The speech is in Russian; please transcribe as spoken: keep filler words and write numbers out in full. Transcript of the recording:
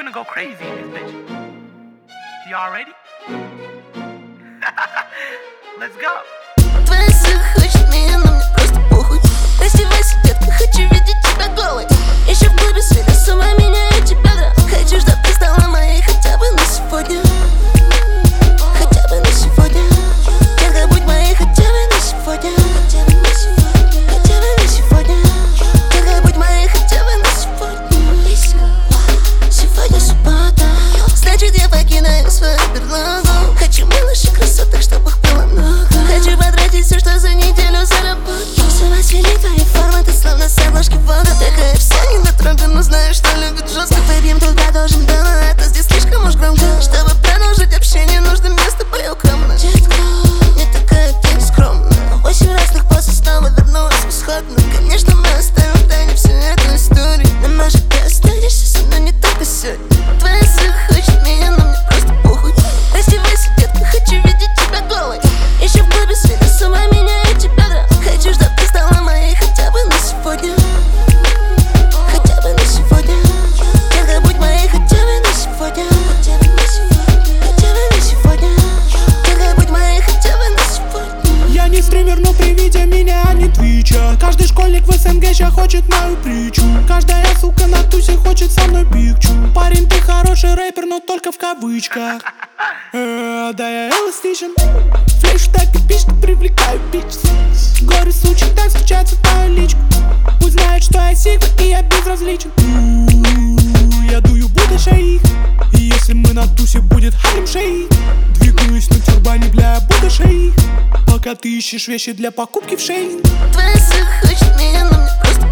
finna go crazy in this bitch. Y'all ready? Let's go. Твоя ссылка хочет меня, но мне просто похуй. Раздевайся, детка, хочу видеть тебя голой. Еще в клубе света с ума меняют тебя бедра. Хочу, чтоб ты стала моей хотя бы на сегодня. Хотя бы на сегодня. Детка, будь моей хотя бы на сегодня. Хотя бы на сегодня. Хотя бы на сегодня. Детка, будь моей хотя бы на сегодня. Сегодня суббота, значит я покидаю свою берлогу. Хочу малышей красоток, чтоб их было много. Хочу потратить все, что за неделю заработал. С ума свели твои формы, ты словно с обложки вода. Такая вся недотрога, но знаешь, что любит жестко. Выпьем тут продолжим дело, это здесь слишком уж громко. Чтобы продолжить общение, нужно место по-укромно. Детка, не такая ты скромная. Восемь разных по составу вернулась в исходно. Конечно, мы оставим в тайне всю эту историю. Но может ты останешься со мной не только сегодня. Твоя ссылка хочет меня, но мне просто похуй. Раздевайся, детка, хочу видеть тебя голой. Еще в клубе света с ума меняют тебя бедра. Хочу, чтоб ты стала моей хотя бы на сегодня. Хотя бы на сегодня. Детка, будь моей хотя бы на сегодня. Хотя бы на сегодня. Хотя бы на сегодня. Детка, будь моей хотя бы на сегодня. Я не стример, но при виде меня не твича. Каждый школьник в СНГ ща хочет мою притчу. Каждая сука на тусе хочет со мной пикчу. Парень, ты хороший рэпер, но только в кавычках. Э, да я эластичен. Флеш так и пишет, привлекаю бич. Горе случай, так встречается твою личку. Пусть знает, что я сигма и я безразличен. Я дую будущее их. И если мы на тусе, будет харем шеи. Двигаюсь на тюрбане, бля, будущее их. Пока ты ищешь вещи для покупки в шее. Твоя ссылка хочет меня, но мне просто